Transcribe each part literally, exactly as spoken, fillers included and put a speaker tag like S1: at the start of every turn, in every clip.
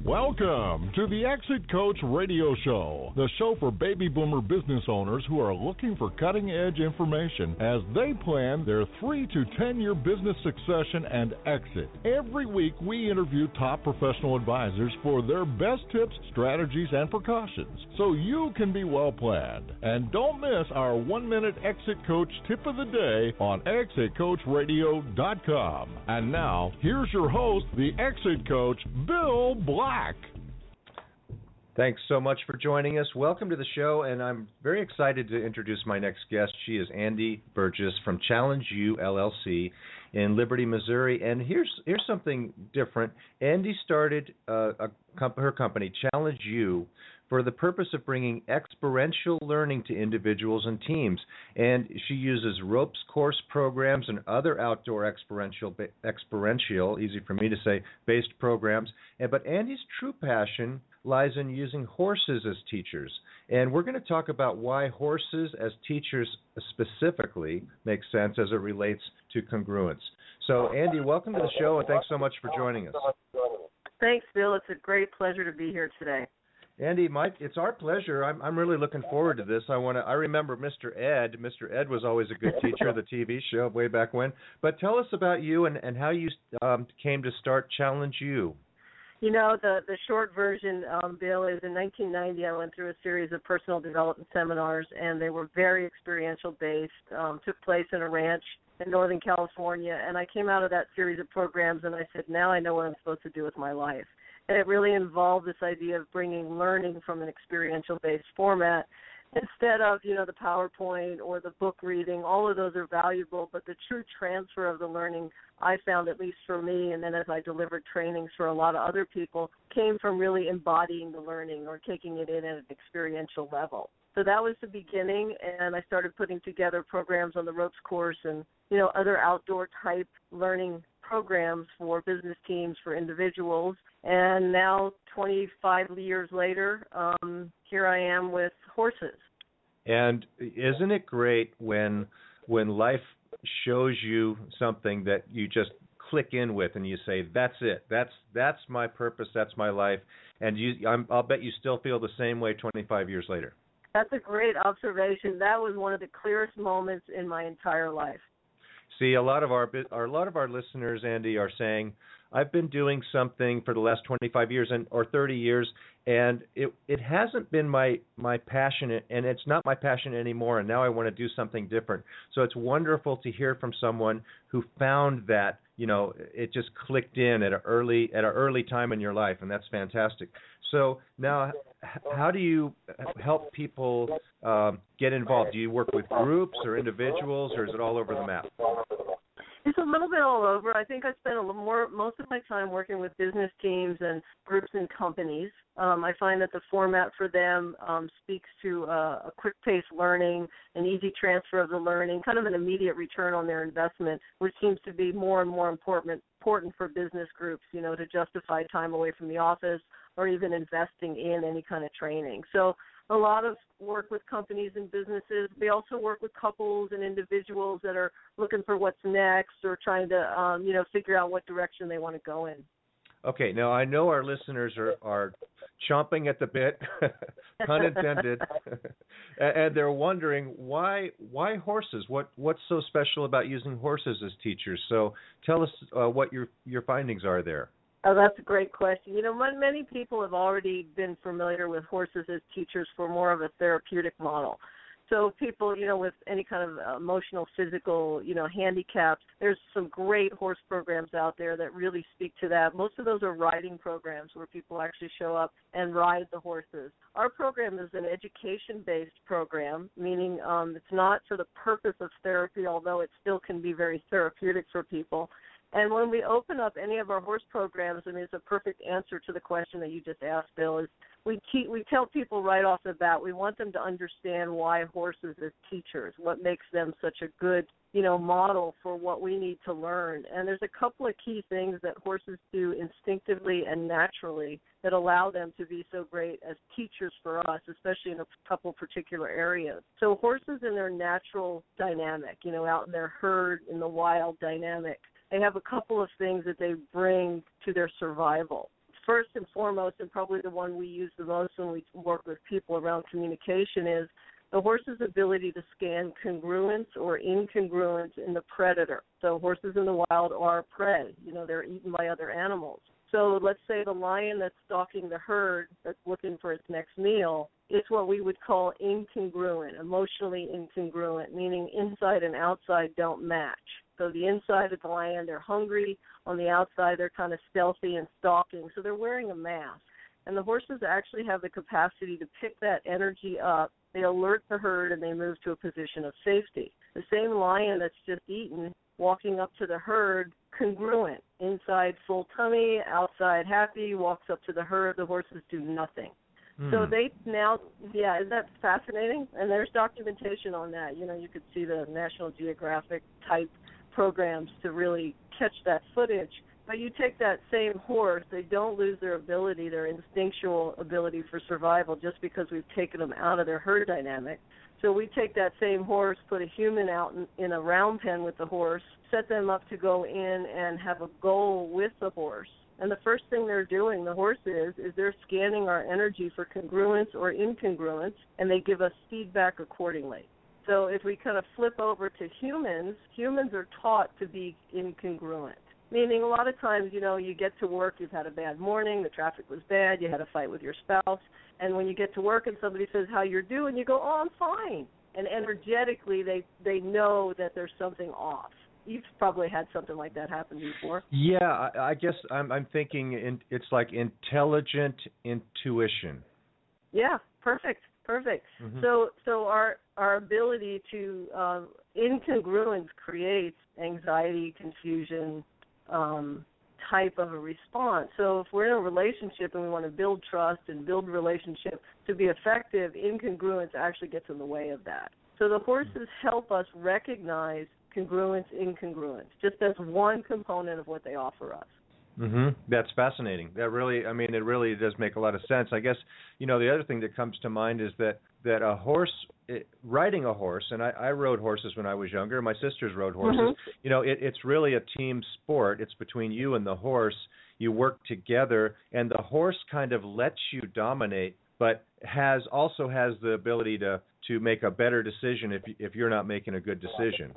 S1: Welcome to the Exit Coach Radio Show, the show for baby boomer business owners who are looking for cutting-edge information as they plan their three to ten-year business succession and exit. Every week, we interview top professional advisors for their best tips, strategies, and precautions, so you can be well-planned. And don't miss our one-minute Exit Coach tip of the day on exit coach radio dot com. And now, here's your host, the Exit Coach, Bill Black.
S2: Thanks so much for joining us. Welcome to the show, and I'm very excited to introduce my next guest. She is Andy Burgess from Challenge U, L L C in Liberty, Missouri. And here's here's something different. Andy started uh, a comp- her company, Challenge U, for the purpose of bringing experiential learning to individuals and teams. And she uses ropes course programs and other outdoor experiential, experiential, easy for me to say, based programs. And, but Andy's true passion lies in using horses as teachers. And we're going to talk about why horses as teachers specifically make sense as it relates to congruence. So, Andy, welcome to the show, and thanks so much for joining us.
S3: Thanks, Bill. It's a great pleasure to be here today.
S2: Andy, Mike, it's our pleasure. I'm I'm really looking forward to this. I want to. I remember Mister Ed. Mister Ed was always a good teacher, the T V show way back when. But tell us about you and, and how you um, came to start Challenge U.
S3: You know, the, the short version, um, Bill, is in nineteen ninety I went through a series of personal development seminars, and they were very experiential based, um, took place in a ranch in Northern California. And I came out of that series of programs, and I said, now I know what I'm supposed to do with my life. And it really involved this idea of bringing learning from an experiential-based format instead of, you know, the PowerPoint or the book reading. All of those are valuable, but the true transfer of the learning, I found, at least for me, and then as I delivered trainings for a lot of other people, came from really embodying the learning or taking it in at an experiential level. So that was the beginning, and I started putting together programs on the ropes course and, you know, other outdoor-type learning programs for business teams, for individuals. And now, twenty-five years later, um, here I am with horses.
S2: And isn't it great when when life shows you something that you just click in with and you say, that's it, that's that's my purpose, that's my life, and you, I'm, I'll bet you still feel the same way twenty-five years later.
S3: That's a great observation. That was one of the clearest moments in my entire life.
S2: See, a lot of our a lot of our listeners, Andy, are saying, I've been doing something for the last twenty-five years and or thirty years, and it it hasn't been my my passion, and it's not my passion anymore, and now I want to do something different. So it's wonderful to hear from someone who found that, you know, it just clicked in at an early at an early time in your life, and that's fantastic. So now, how do you help people um, get involved? Do you work with groups or individuals, or is it all over the map?
S3: It's a little bit all over. I think I spend a little more, most of my time working with business teams and groups and companies. Um, I find that the format for them um, speaks to uh, a quick-paced learning, an easy transfer of the learning, kind of an immediate return on their investment, which seems to be more and more important important for business groups, you know, to justify time away from the office or even investing in any kind of training. So a lot of work with companies and businesses. We also work with couples and individuals that are looking for what's next or trying to, um, you know, figure out what direction they want to go in.
S2: Okay, now I know our listeners are, are chomping at the bit, pun intended, and they're wondering why why horses? What what's so special about using horses as teachers? So tell us uh, what your your findings are there.
S3: Oh, that's a great question. You know, many people have already been familiar with horses as teachers for more of a therapeutic model. So people, you know, with any kind of emotional, physical, you know, handicaps, there's some great horse programs out there that really speak to that. Most of those are riding programs where people actually show up and ride the horses. Our program is an education-based program, meaning um, it's not for the purpose of therapy, although it still can be very therapeutic for people. And when we open up any of our horse programs, I mean, it's a perfect answer to the question that you just asked, Bill, is we keep, we tell people right off the bat, we want them to understand why horses as teachers, what makes them such a good, you know, model for what we need to learn. And there's a couple of key things that horses do instinctively and naturally that allow them to be so great as teachers for us, especially in a couple particular areas. So horses in their natural dynamic, you know, out in their herd, in the wild dynamic, they have a couple of things that they bring to their survival. first and foremost, and probably the one we use the most when we work with people around communication, is the horse's ability to scan congruence or incongruence in the predator. So horses in the wild are prey. You know, they're eaten by other animals. So let's say the lion that's stalking the herd that's looking for its next meal, it's what we would call incongruent, emotionally incongruent, meaning inside and outside don't match. So the inside of the lion, they're hungry. On the outside, they're kind of stealthy and stalking. So they're wearing a mask. And the horses actually have the capacity to pick that energy up. They alert the herd, and they move to a position of safety. The same lion that's just eaten, walking up to the herd, congruent. Inside full tummy, outside happy, walks up to the herd. The horses do nothing. Mm. So they now, yeah, isn't that fascinating? And there's documentation on that. You know, you could see the National Geographic type programs to really catch that footage. But you take that same horse, they don't lose their ability, their instinctual ability for survival just because we've taken them out of their herd dynamic. So we take that same horse, put a human out in, in a round pen with the horse, set them up to go in and have a goal with the horse. And the first thing they're doing, the horse is, is they're scanning our energy for congruence or incongruence, and they give us feedback accordingly. So if we kind of flip over to humans, humans are taught to be incongruent. Meaning a lot of times, you know, you get to work, you've had a bad morning, the traffic was bad, you had a fight with your spouse, and when you get to work and somebody says how you're doing, you go, oh, I'm fine. And energetically, they, they know that there's something off. You've probably had something like that happen before.
S2: Yeah, I, I guess I'm, I'm thinking in, it's like intelligent intuition.
S3: Yeah, perfect, perfect. Mm-hmm. So so our, our ability to, um, incongruence creates anxiety, confusion, Um, type of a response. So if we're in a relationship and we want to build trust and build relationship to be effective, incongruence actually gets in the way of that. So the horses help us recognize congruence, incongruence, just as one component of what they offer us.
S2: Mm-hmm. That's fascinating. That really, I mean, it really does make a lot of sense. I guess, you know, the other thing that comes to mind is that, that a horse, it, riding a horse, and I, I rode horses when I was younger. My sisters rode horses. Mm-hmm. You know, it, it's really a team sport. It's between you and the horse. You work together, and the horse kind of lets you dominate, but has also has the ability to, to make a better decision if if you're not making a good decision.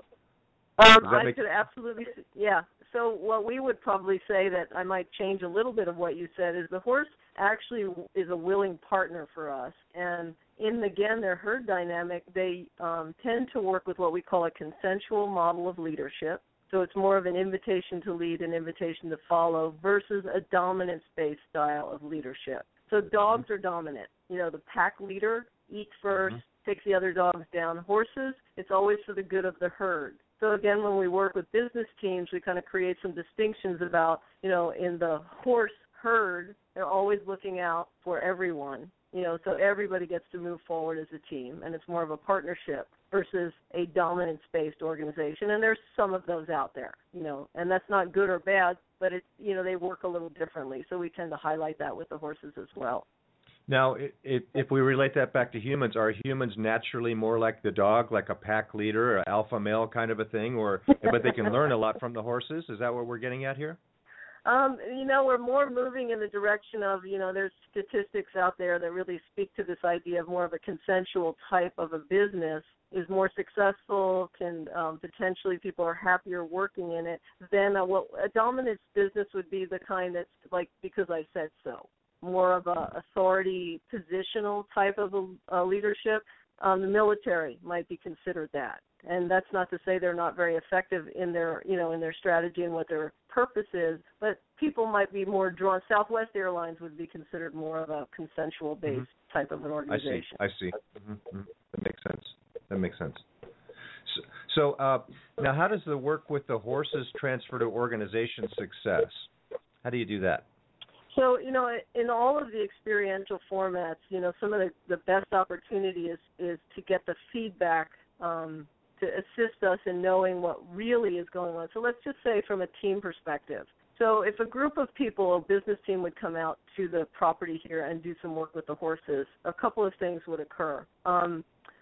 S3: Um, I make... could absolutely, yeah. So what we would probably say that I might change a little bit of what you said is the horse actually is a willing partner for us. And in, again, their herd dynamic, they um, tend to work with what we call a consensual model of leadership. So it's more of an invitation to lead, an invitation to follow versus a dominance-based style of leadership. So dogs mm-hmm. are dominant. You know, the pack leader eats first, mm-hmm. takes the other dogs down. Horses, it's always for the good of the herd. So, again, when we work with business teams, we kind of create some distinctions about, you know, in the horse herd, they're always looking out for everyone, you know, so everybody gets to move forward as a team, and it's more of a partnership versus a dominance-based organization. And there's some of those out there, you know, and that's not good or bad, but, it's, you know, they work a little differently. So we tend to highlight that with the horses as well.
S2: Now, it, it, if we relate that back to humans, are humans naturally more like the dog, like a pack leader, or alpha male kind of a thing, or but they can learn a lot from the horses? Is that what we're getting at here?
S3: Um, you know, we're more moving in the direction of, you know, there's statistics out there that really speak to this idea of more of a consensual type of a business is more successful, can um, potentially people are happier working in it than a, what a dominance business would be the kind that's like because I said so. More of a authority positional type of a, a leadership. Um, the military might be considered that, and that's not to say they're not very effective in their, you know, in their strategy and what their purpose is. But people might be more drawn. Southwest Airlines would be considered more of a consensual-based mm-hmm. type of an organization.
S2: I see. I see. Mm-hmm. That makes sense. That makes sense. So, so uh, now, how does the work with the horses transfer to organization success? How do you do that?
S3: So, you know, in all of the experiential formats, you know, some of the, the best opportunity is, is to get the feedback um, to assist us in knowing what really is going on. So let's just say from a team perspective. So if a group of people, a business team would come out to the property here and do some work with the horses, a couple of things would occur. Um,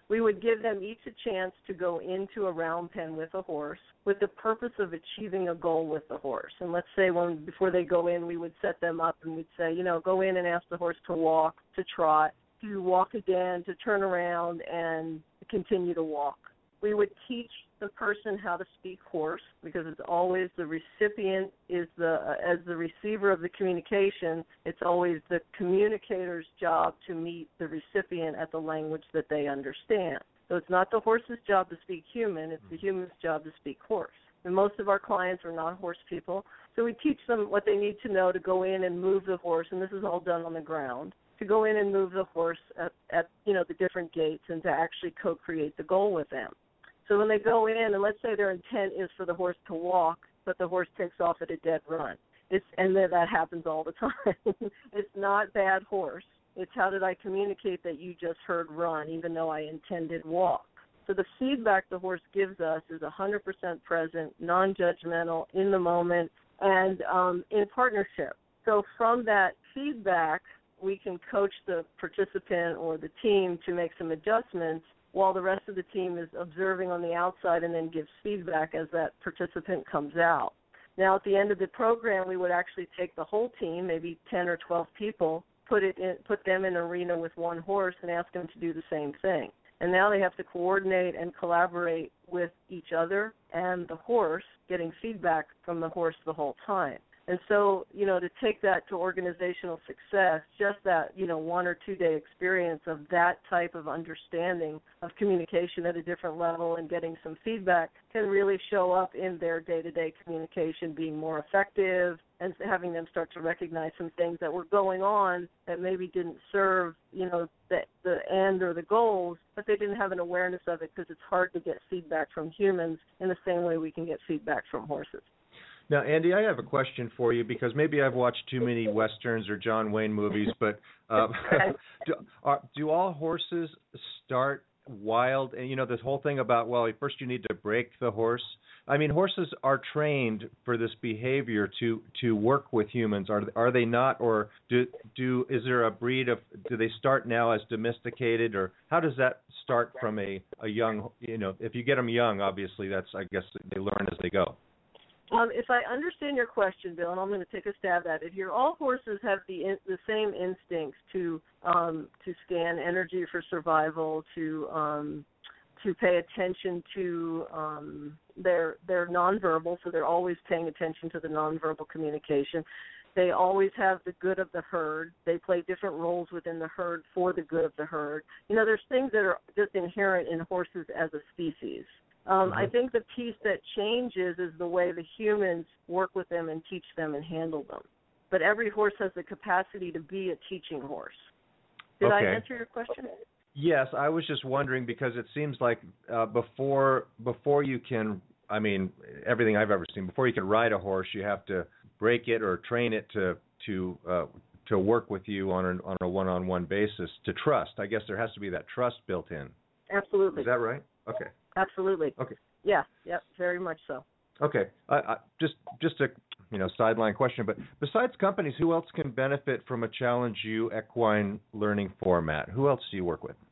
S3: We would give them each a chance to go into a round pen with a horse with the purpose of achieving a goal with the horse. And let's say when before they go in, we would set them up and we'd say, you know, go in and ask the horse to walk, to trot, to walk again, to turn around, and continue to walk. We would teach the person how to speak horse, because it's always the recipient is the, uh, as the receiver of the communication, it's always the communicator's job to meet the recipient at the language that they understand. So it's not the horse's job to speak human, it's the human's job to speak horse. And most of our clients are not horse people, so we teach them what they need to know to go in and move the horse, and this is all done on the ground, to go in and move the horse at, at you know, the different gates and to actually co-create the goal with them. So when they go in, and let's say their intent is for the horse to walk, but the horse takes off at a dead run. It's, and that happens all the time. It's not bad horse. It's how did I communicate that you just heard run, even though I intended walk. So the feedback the horse gives us is one hundred percent present, non-judgmental, in the moment, and um, in partnership. So from that feedback, we can coach the participant or the team to make some adjustments while the rest of the team is observing on the outside and then gives feedback as that participant comes out. Now, at the end of the program, we would actually take the whole team, maybe ten or twelve people, put it in, put them in an arena with one horse and ask them to do the same thing. And now they have to coordinate and collaborate with each other and the horse, getting feedback from the horse the whole time. And so, you know, to take that to organizational success, just that, you know, one or two day experience of that type of understanding of communication at a different level and getting some feedback can really show up in their day-to-day communication being more effective and having them start to recognize some things that were going on that maybe didn't serve, you know, the, the end or the goals, but they didn't have an awareness of it because it's hard to get feedback from humans in the same way we can get feedback from horses.
S2: Now, Andy, I have a question for you because maybe I've watched too many Westerns or John Wayne movies, but uh, do, are, do all horses start wild? And, you know, this whole thing about, well, first you need to break the horse. I mean, horses are trained for this behavior to, to work with humans. Are are they not? Or do do is there a breed of, do they start now as domesticated? Or how does that start from a, a young, you know, if you get them young, obviously that's, I guess, they learn as they go.
S3: Um, if I understand your question, Bill, and I'm going to take a stab at it, if your all horses have the in, the same instincts to um, to scan energy for survival, to um, to pay attention to um, their their nonverbal, so they're always paying attention to the nonverbal communication. They always have the good of the herd. They play different roles within the herd for the good of the herd. You know, there's things that are just inherent in horses as a species. Um, mm-hmm. I think the piece that changes is the way the humans work with them and teach them and handle them. But every horse has the capacity to be a teaching horse. Did
S2: okay.
S3: I answer your question?
S2: Yes, I was just wondering because it seems like uh, before before you can, I mean, everything I've ever seen, before you can ride a horse, you have to break it or train it to to uh, to work with you on a, on a one-on-one basis, to trust. I guess there has to be that trust built in.
S3: Absolutely.
S2: Is that right? Okay.
S3: Absolutely.
S2: Okay.
S3: Yeah, yeah, very much so.
S2: Okay. I, I, just just a you know sideline question, but besides companies, who else can benefit from a Challenge U equine learning format? Who else do you work with?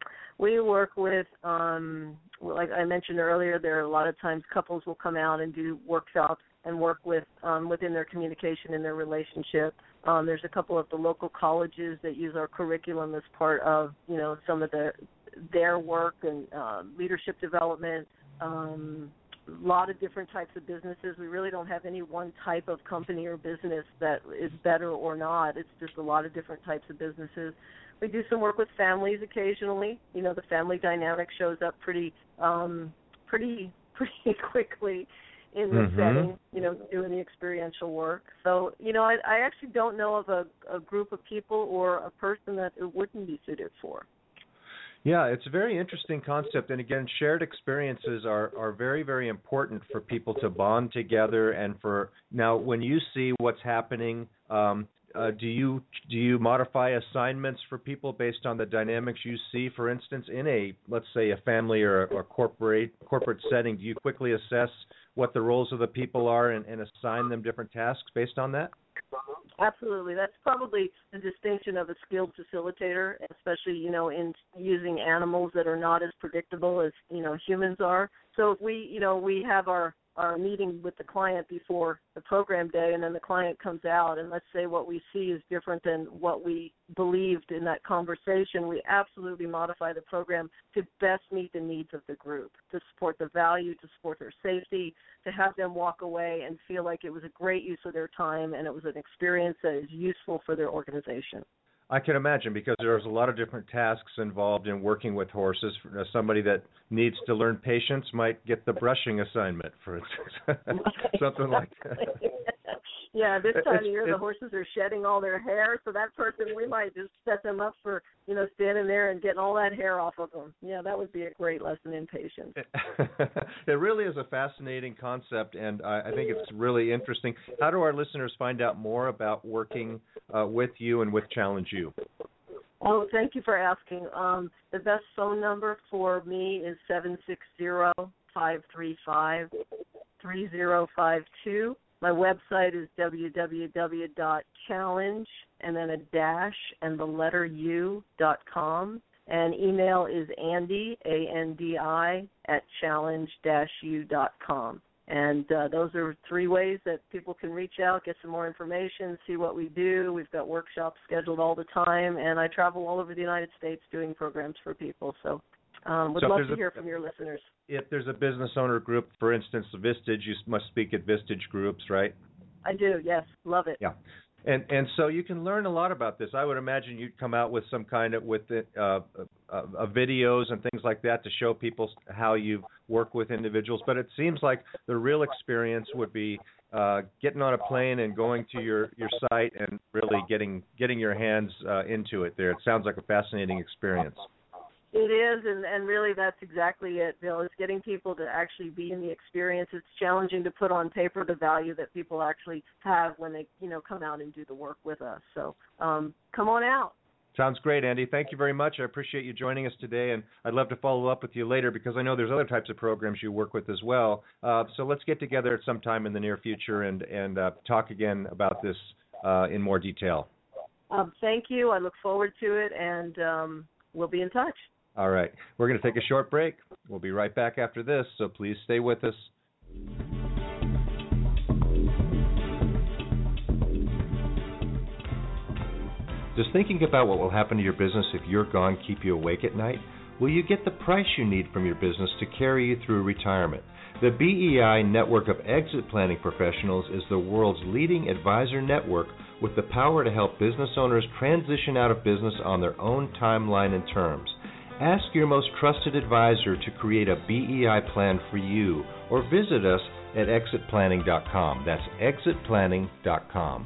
S3: We work with, um, like I mentioned earlier, there are a lot of times couples will come out and do workshops and work with um, within their communication and their relationship. Um, there's a couple of the local colleges that use our curriculum as part of, you know, some of the their work and uh, leadership development. Um, a lot of different types of businesses. We really don't have any one type of company or business that is better or not. It's just a lot of different types of businesses. We do some work with families occasionally. You know, the family dynamic shows up pretty, um, pretty, pretty quickly in the
S2: mm-hmm.
S3: setting. You know, doing the experiential work. So, you know, I, I actually don't know of a, a group of people or a person that it wouldn't be suited for.
S2: Yeah, it's a very interesting concept. And again, shared experiences are, are very, very important for people to bond together. And for now, when you see what's happening, um, uh, do you do you modify assignments for people based on the dynamics you see? For instance, in a, let's say, a family or a, a corporate corporate setting, do you quickly assess what the roles of the people are and, and assign them different tasks based on that?
S3: Absolutely. That's probably the distinction of a skilled facilitator, especially, you know, in using animals that are not as predictable as, you know, humans are. So if we, you know, we have our, our meeting with the client before the program day, and then the client comes out, and let's say what we see is different than what we believed in that conversation, we absolutely modify the program to best meet the needs of the group, to support the value, to support their safety, to have them walk away and feel like it was a great use of their time and it was an experience that is useful for their organization.
S2: I can imagine, because there's a lot of different tasks involved in working with horses. Somebody that needs to learn patience might get the brushing assignment, for instance, something like that.
S3: Yeah, this time of year the horses are shedding all their hair, so that person, we might just set them up for, you know, standing there and getting all that hair off of them. Yeah, that would be a great lesson in patience.
S2: It really is a fascinating concept, and I, I think it's really interesting. How do our listeners find out more about working uh, with you and with Challenge U?
S3: Oh, thank you for asking. Um, the best phone number for me is seven six zero, five three five, three zero five two. My website is w w w dot challenge and then a dash and the letter U dot com. And email is Andi, A N D I, at challenge dash U dot com. And uh, those are three ways that people can reach out, get some more information, see what we do. We've got workshops scheduled all the time, and I travel all over the United States doing programs for people. So um, would
S2: so
S3: love to
S2: a,
S3: hear from your listeners.
S2: If there's a business owner group, for instance, Vistage, you must speak at Vistage groups, right?
S3: I do, yes. Love it.
S2: Yeah. And and so you can learn a lot about this. I would imagine you'd come out with some kind of with it, uh, uh, uh, videos and things like that to show people how you work with individuals. But it seems like the real experience would be uh, getting on a plane and going to your, your site and really getting getting your hands uh, into it there. It sounds like a fascinating experience.
S3: It is, and, and really that's exactly it, Bill. It's getting people to actually be in the experience. It's challenging to put on paper the value that people actually have when they, you know, come out and do the work with us. So um, come on out.
S2: Sounds great, Andi. Thank you very much. I appreciate you joining us today, and I'd love to follow up with you later because I know there's other types of programs you work with as well. Uh, so let's get together at some time in the near future and, and uh, talk again about this uh, in more detail.
S3: Um, thank you. I look forward to it, and um, we'll be in touch.
S2: All right. We're going to take a short break. We'll be right back after this, so please stay with us. Does thinking about what will happen to your business if you're gone keep you awake at night? Will you get the price you need from your business to carry you through retirement? The B E I Network of Exit Planning Professionals is the world's leading advisor network with the power to help business owners transition out of business on their own timeline and terms. Ask your most trusted advisor to create a B E I plan for you or visit us at exit planning dot com. That's exit planning dot com.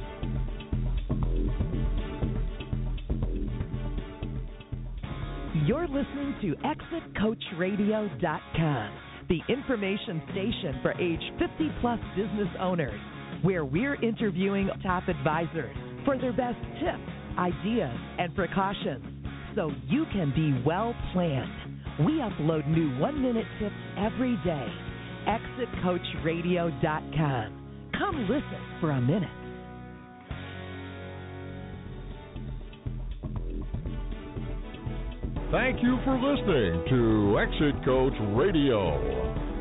S4: You're listening to exit coach radio dot com, the information station for age fifty plus business owners, where we're interviewing top advisors for their best tips, ideas, and precautions, so you can be well planned. We upload new one-minute tips every day. exit coach radio dot com. Come listen for a minute.
S1: Thank you for listening to Exit Coach Radio.